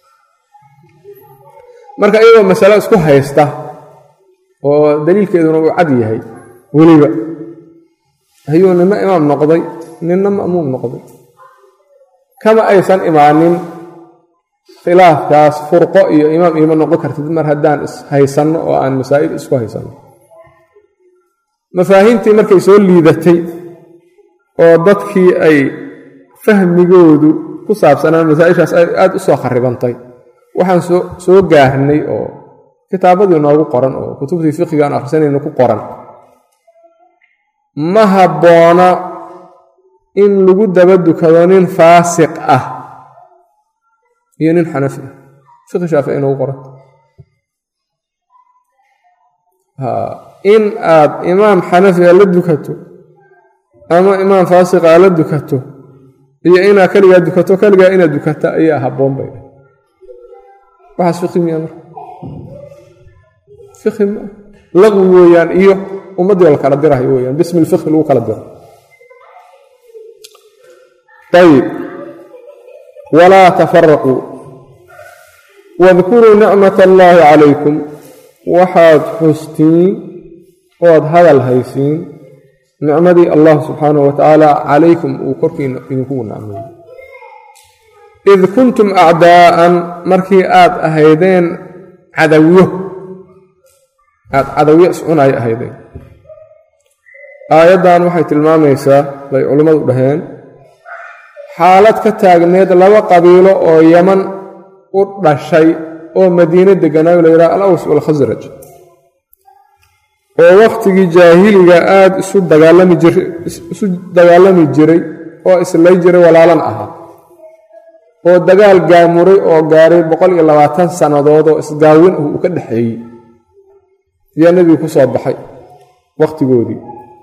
marka iyagoo masalo isku haysta oo daliilkeeduna uu cad yahay weliba ayuu nina imaam noqday, nina ma'muum noqday. kama aysan imaanin khilaafkaas furqo iyo imaam iima noqon kartid mar haddaan ishaysanno oo aan masaa'il isku haysanno. mafaahiimtii markay soo liidatay oo dadkii ay fahmigoodu ku saabsanaan masaa'ishaas aad u soo kharibantay, waxaan soo gaarnay oo kitaabadii noogu qoran oo kutubtii fiqiga aan akhrisanayno ku qoran, ma habboona in lagu daba dukado nin faasiq ah iyo nin xanafi ah. fiqi shaafici noogu qoran in aad imaam xanafiga la dukato ama imaam faasiqa la dukato iyo inaad keligaa dukato keligaa inaad dukata ayaa habboon bay. waxaas fiqi miya marka? fiqi ma laqwi weeyaan iyo ummaddii la kala dirahayo weeyaan, bismi lfiqhi lagu kala diro. ayib, walaa tafaraquu wadkuruu nicmat allaahi calaykum, waxaad xustiin ood hadal haysiin nicmadii allah subxaanahu wa tacaala calaykum uu korkiina idinkugu nicmeeyey. id kuntum acdaa'an, markii aad ahaydeen cadawiyo, aad cadawiyo iscunay ahaydeen. aayaddan waxay tilmaamaysaa bay culimmadu dhaheen xaalad ka taagneed 2 qabiilo oo yaman u dhashay oo madiine deganaayo la yidhaha al-aws waalkhasraj, oo wakhtigii jaahiliga aad isu dagaalami jiray oo islay jiray walaalan ahaa, oo dagaal gaamuray oo gaaray 120 sannadood oo isgaawin uu ka dhexeeyey ayaa nebigu ku soo baxay wakhtigoodii.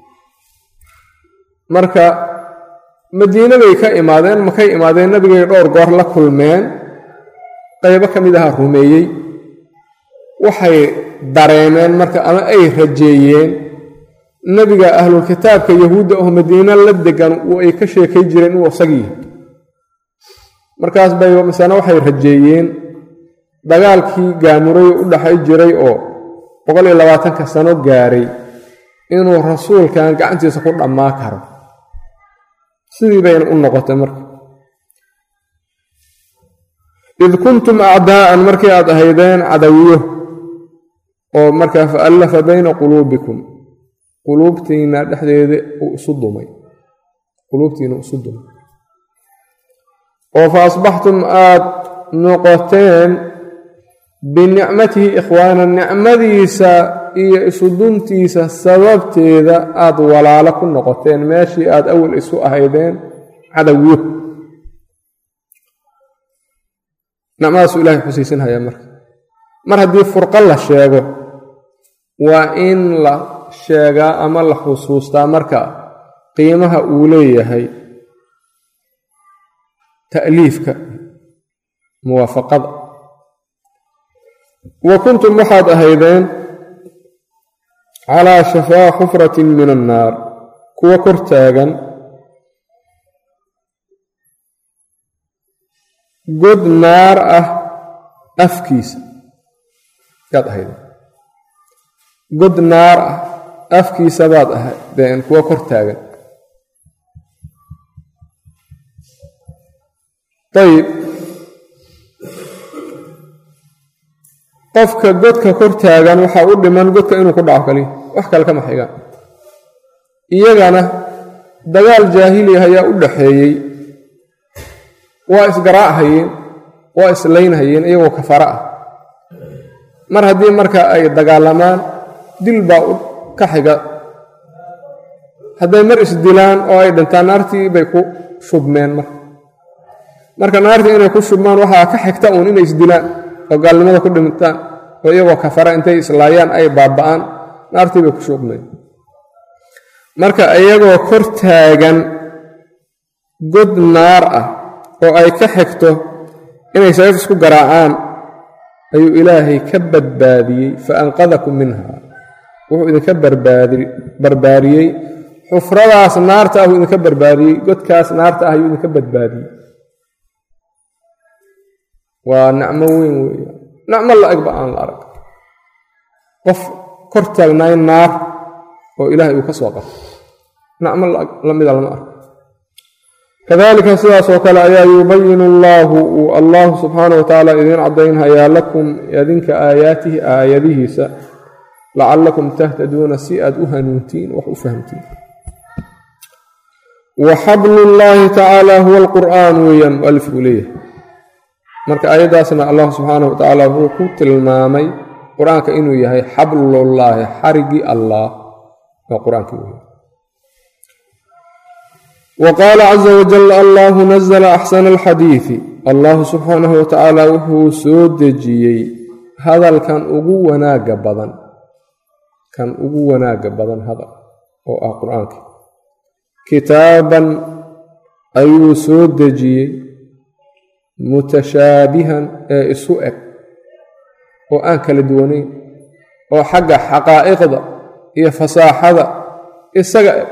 marka madiine bay ka imaadeen, makay imaadeen, nebigay dhowr goor la kulmeen, qaybo ka mid aha rumeeyey. waxay dareemeen marka ama ay rajeeyeen nebiga ahlulkitaabka yahuudda oo madiine la degan ay ka sheekay jireen inuu isagii yahay. markaas bay misana waxay rajeeyeen dagaalkii gaamuray u dhaxay jiray oo 120 sano gaaray inuu rasuulkan gacantiisa ku dhammaa karo. sidii bayna u noqotay marka. id kuntum acdaa'an, markii aad ahaydeen cadawiyo oo markaa faallafa bayna quluubikum, quluubtiina dhexdeeda uu isu dumay, quluubtiina isu dumay, oo fa asbaxtum aad noqoteen binicmatihi ikhwaanan, nicmadiisa iyo isuduntiisa sababteeda aad walaalo ku noqoteen meeshii aad awal isu ahaydeen cadawiyo. nicmadaasuu ilahay xusiisinhayaa marka. mar haddii furqo la sheego waa in la sheegaa ama la xusuustaa marka qiimaha uu leeyahay ta'liifka, muwaafaqada. wa kuntum waxaad ahaydeen calaa shafaa xufratin min annaar, kuwa kor taagan god naar ah afkiisa yaad ahaydeen. god naar ah afkiisa baad ahaydeen kuwa kor taagan. ayib qofka godka kor taagan waxaa u dhiman godka inuu ku dhaco kaliya, wax kale kama xigaan. iyagana dagaal jaahili ayaa u dhaxeeyey, waa isgaraachayeen, waa islaynhayeen iyagoo kafara ah. mar haddii marka ay dagaalamaan dil baa ka xiga. hadday mar isdilaan oo ay dhintaan naartii bay ku shubmeen. marka naartii inay ku shubmaan waxaa ka xigta uun inay isdilaan oo gaalnimada ku dhintaan oo iyagoo kafara intay islaayaan ay baaba'aan, naartii bay ku shubmeen. marka iyagoo kor taagan god naar ah oo ay ka xigto inay sayf isku garaacaan ayuu ilaahay ka badbaadiyey, fa anqadakum minha, wuxuu idinka barbaariyey xufradaas naarta ah, idinka barbaariyey godkaas naarta ah ayuu idinka badbaadiyey. waa nicmo weyn weeye, nicmo la-egba aan la arag. qof kor taagnayn naar oo ilaahay uu ka soo qabto, nicmo lamida lama arko. kadalika sidaas oo kale ayaa yubayinu allaahu uu allahu subxaana wa tacaala idiin caddaynhayaa lakum idinka aayaatihi aayadihiisa, lacallakum tahtaduuna si aad u hanuuntiin, wax u fahamtiin. wa xablullaahi tacaala huwa alqur'aan weeyaan mualifku leeyahay. marka aayaddaasna allah subxaana wa tacaala wuxuu ku tilmaamay qur-aanka inuu yahay xablullaahi, xarigii allah waa qur-aankii weya. وqال عزa وجل الله نزل أxسن الxadيiث, allah subxaanaه wa tacaala wuxuu soo dejiyey hadalkan ugu wanaaga badan, kan ugu wanaaga badan hadal oo ah qur-aanka. kitaaban ayuu soo dejiyey mutashaabihan ee isu eg oo aan kala duwanayn, oo xagga xaqaa'iqda iyo fasaaxada isaga eg,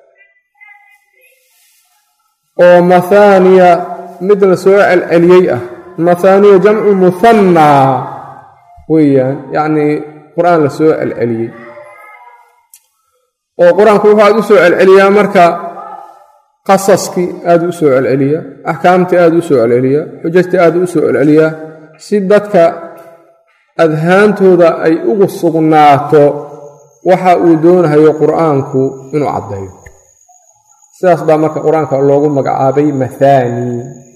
oo mahaaniya mid la soo celceliyey ah. mahaaniya jamcu muhannaa weeyaan, yacnii qur-aan la soo celceliyey. oo qur-aanku wuxuu aad u soo celceliyaa marka qasaskii aad u soo celceliyaa, axkaamtii aad u soo celceliyaa, xujajtii aad u soo celceliyaa, si dadka adhaantooda ay ugu sugnaato waxa uu doonahayo qur-aanku inuu caddeeyo. sidaas baa marka qur-aanka loogu magacaabay mahaani.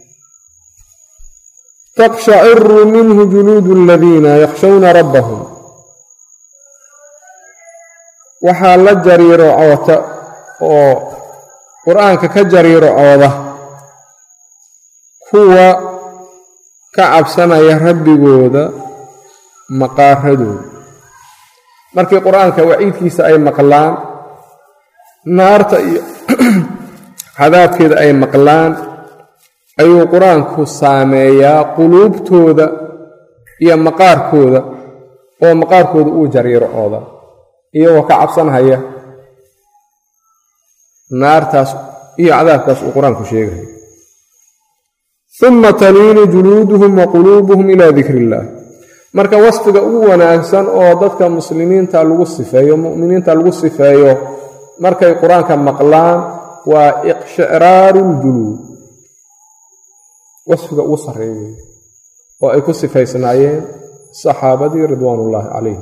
taqshaciru minhu juluudu aladiina yakhshawna rabbahum, waxaa la jariirocoota oo qur-aanka ka jariirocooda kuwa ka cabsanaya rabbigooda maqaaradooda. markii qur-aanka waciidkiisa ay maqlaan, naarta iyo cadaabkeeda ay maqlaan, ayuu qur-aanku saameeyaa quluubtooda iyo maqaarkooda, oo maqaarkooda uu jariirocooda iyagoo ka cabsanhaya naartaas iyo cadaabkaas uu qur-aanku sheegayo. uma taliinu juluuduhum wa quluubuhum ilaa dikri illaah. marka wasfiga ugu wanaagsan oo dadka muslimiinta lagu sifeeyo, mu'miniinta lagu sifeeyo markay qur-aanka maqlaan waa iqshiraaru ljuluud, wasfiga ugu sarreeya oo ay ku sifaysnaayeen saxaabadii ridwaanullaahi calayhim.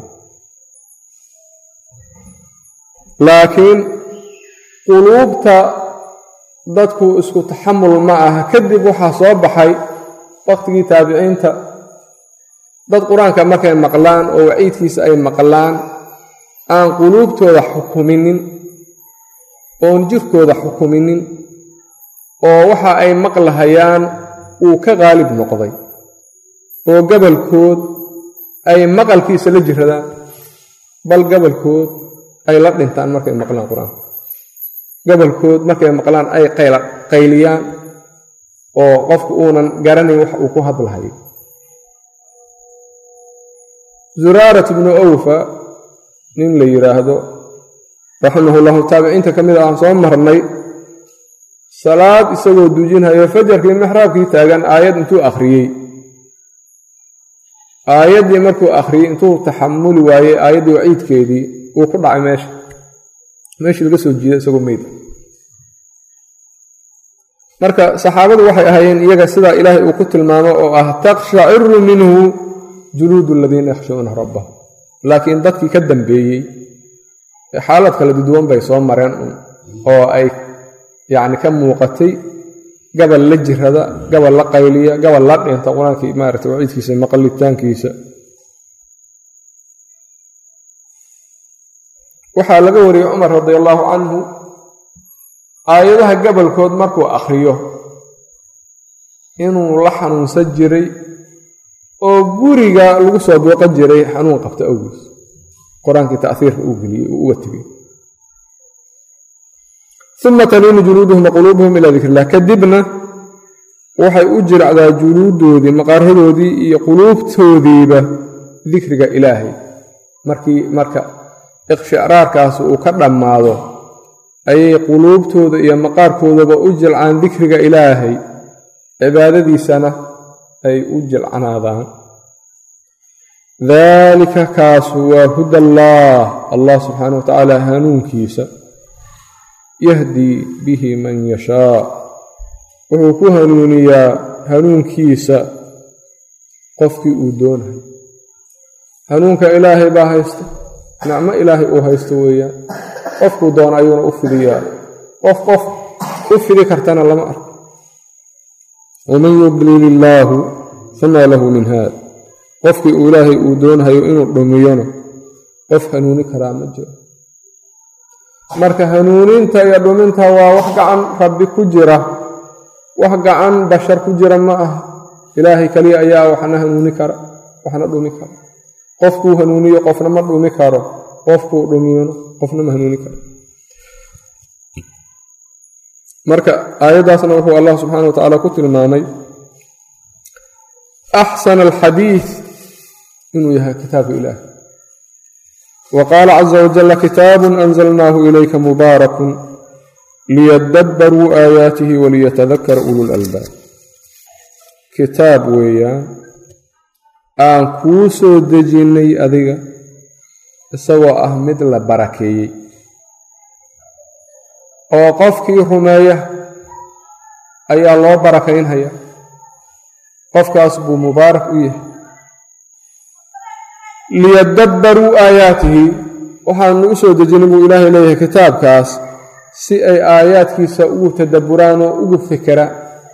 laakiin quluubta dadku isku taxamul ma aha. kadib waxaa soo baxay waqtigii taabiciinta dad qur-aanka markay maqlaan oo waciidkiisa ay maqlaan aan quluubtooda xukuminin, oon jirkooda xukuminin, oo waxa ay maqlahayaan uu ka qaalib noqday, oo gabalkood ay maqalkiisa la jiradaan, bal gabalkood ay la dhintaan markay maqlaan qur-aanka. gabalkood markay maqlaan ay qayliyaan, oo qofku uunan garanayn wax uu ku hadlahayo. zuraarat ibnu awfa nin la yidhaahdo raximahullahu, taabiciinta ka mid a aan soo marnay, salaad isagoo dujinhayo fajarkii mixraabkii taagan aayad intuu akhriyey, aayaddii markuu akhriyey intuu taxamuli waayey aayaddii waciidkeedii uu ku dhacay meeshii laga soo jiiday isagoo meyd. marka saxaabadu waxay ahaayeen iyaga sidaa ilaahay uu ku tilmaamo oo ah taqshaciru minhu juluudu aladiina yakhshuuna rabbahum. laakiin dadkii ka dambeeyey xaalad kala duwan bay soo mareen oo ay yacni ka muuqatay gabal la jirada, gabal la qayliya, gabal la dhinta qur-aankii maaragtay waciidkiisa maqalitaankiisa. waxaa laga wariyey cumar radiallahu canhu aayadaha gabalkood markuu akhriyo inuu la xanuunsan jiray oo guriga lagu soo booqan jiray xanuun qabta awgiis, qur-aankii ta'hiirka uu geliyey uu uga tegey. uma taliinu juluuduhum waquluubuhum ilaa dikri illah, kadibna waxay u jiracdaa juluudoodii maqaarhadoodii iyo quluubtoodiiba dikriga ilaahay. marka iqshicraarkaas uu ka dhammaado ayay quluubtooda iyo maqaarkoodaba u jilcaan dikriga ilaahay, cibaadadiisana ay u jilcanaadaan. daalika kaasu waa huda allah subxaanah wa tacaala hanuunkiisa, yahdii bihi man yashaa, wuxuu ku hanuuniyaa hanuunkiisa qofkii uu doonayo. hanuunka ilaahay baa haysta, nicmo ilaahay uu haysto weeyaan, qofkuu doona ayuuna u fidiyaa. qof u fidi kartana lama arko. waman yudlil illaahu famaa lahu min haad, qofkii uu ilaahay uu doonayo inuu dhumiyona qof hanuuni karaa ma jiro. marka hanuuninta iyo dhuminta waa wax gacan rabbi ku jira, wax gacan bashar ku jira ma aha. ilaahay kaliya ayaa waxna hanuuni kara, waxna dhumi kara. qofkuu hanuuniyo qofna ma dhumi karo, qofkuu dhumiyona qofna ma hanuuni karo. marka aayaddaasna wuxuu allah subxaana wa tacaala ku tilmaamay axsana alxadiid inuu yahay kitaabka ilaahi. wa qaala caza wajalla kitaabun anzalnaahu ilayka mubaarakun liyadabbaruu aayaatihi waliyatadakara ulul albaab. kitaab weeyaan aan kuu soo dejinnay adiga isagoo ah mid la barakeeyey, oo qofkii rumeeya ayaa loo barakaynhaya, qofkaas buu mubaarak u yahay. liyadabbaruu aayaatihi, waxaanu u soo dejinnay buu ilaahay leeyahay kitaabkaas si ay aayaadkiisa ugu tadabburaan oo ugu fekeraan.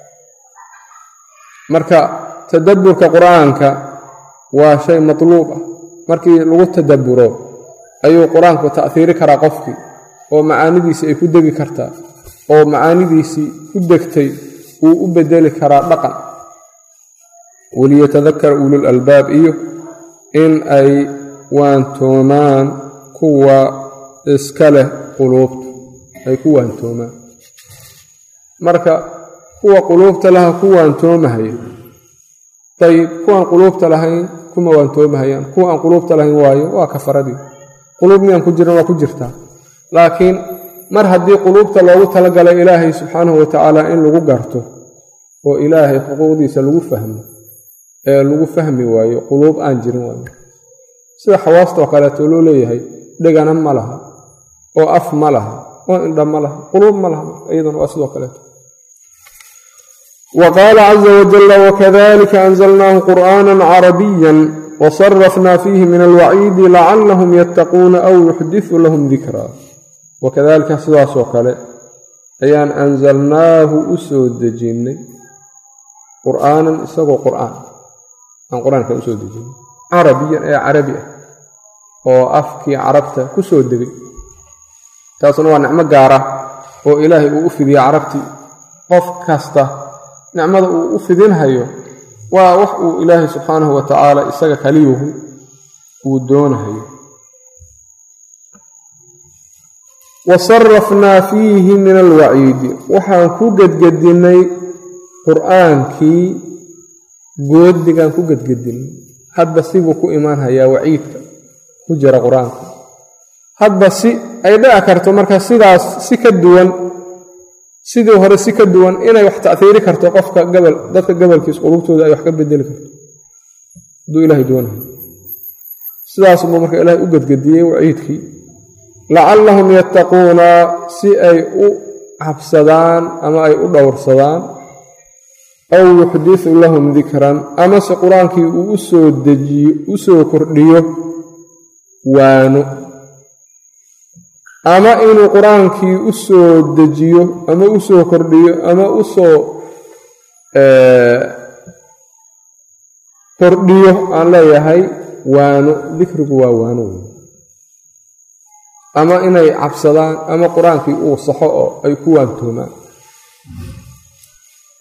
marka tadabburka qur-aanka waa shay matluub ah. markii lagu tadabburo ayuu qur-aanku ta'hiiri karaa qofkii, oo macaanidiisii ay ku degi kartaa, oo macaanidiisii ku degtay uu u bedeli karaa dhaqan. waliyatadakara ulul albaab, iyo in ay waantoomaan kuwa iska leh quluubta, ay ku waantoomaan. marka kuwa quluubta laha ku waantoomahaya, ayib kuwaan quluubta lahayn kuma waantoomahayaan. kuwa aan quluubta lahayn waayo waa kafaradii. quluub miyaan ku jiran waa ku jirtaa, laakiin mar haddii quluubta loogu talagalay ilaahay subxaanahu wa tacaala in lagu garto oo ilaahay xuquuqdiisa lagu fahmo, ee lagu fahmi waayo quluub aan jirin waayo. sida xawaastoo kaleeto loo leeyahay dhegana ma laha, oo af ma laha, oo indha ma laha, quluub ma laha, iyadana waa sidoo kaleeto. wa qaala caza wajalla wakadalika anzalnaahu qur'aanan carabiyan wasarafnaa fiihi min alwaciidi lacallahum yattaquuna aw yuxdisu lahum dikraa. wakadalika sidaasoo kale ayaan anzalnaahu u soo dejinnay qur'aanan isagoo qur'aan aan qur-aanka u soo dejinnay carabiyan ee carabi ah oo afkii carabta ku soo degay. taasuna waa nicmo gaara oo ilaahay uu u fidiya carabtii. qof kasta nicmada uu u fidinhayo waa wax uu ilaahay subxaanahu wa tacaala isaga kaliyuhu uu doonahayo. wasarafnaa fiihi min alwaciidi, waxaan ku gedgedinnay qur'aankii goodigaan ku gedgedinnay. hadba sibuu ku imaanhayaa waciidka ku jira qur-aanka, hadba si ay dhici karto marka sidaas si ka duwan, sidii hore si ka duwan inay wax ta'hiiri karto qofka dadka gabalkiis qulubtooda ay wax ka bedeli karto hadduu ilaahay doonayo. sidaas buu marka ilaahay u gedgediyey waciidkii, lacallahum yattaquuna, si ay u cabsadaan ama ay u dhowrsadaan aw yuxdisu lahum dikran amase qur-aankii uu u soo kordhiyo waano ama inuu qur-aankii u soo dejiyo ama u soo kordhiyo ama u soo kordhiyo aan leeyahay waano dikrigu waa waano ama inay cabsadaan ama qur-aankii uu saxo oo ay ku waantoomaan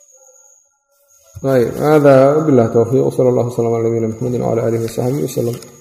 هذا بالله توفيق. وصلى الله وسلم على نبينا محمد وعلى آله وصحبه وسلم.